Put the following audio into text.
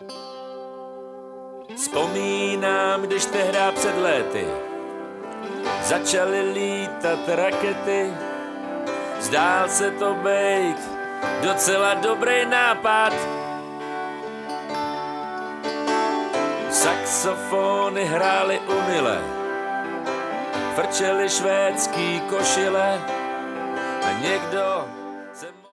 Vzpomínám, když tehdy před léty začaly lítat rakety. Zdál se to bejt docela dobrý nápad. Saxofony hrály umile, frčely švédský košile a někdo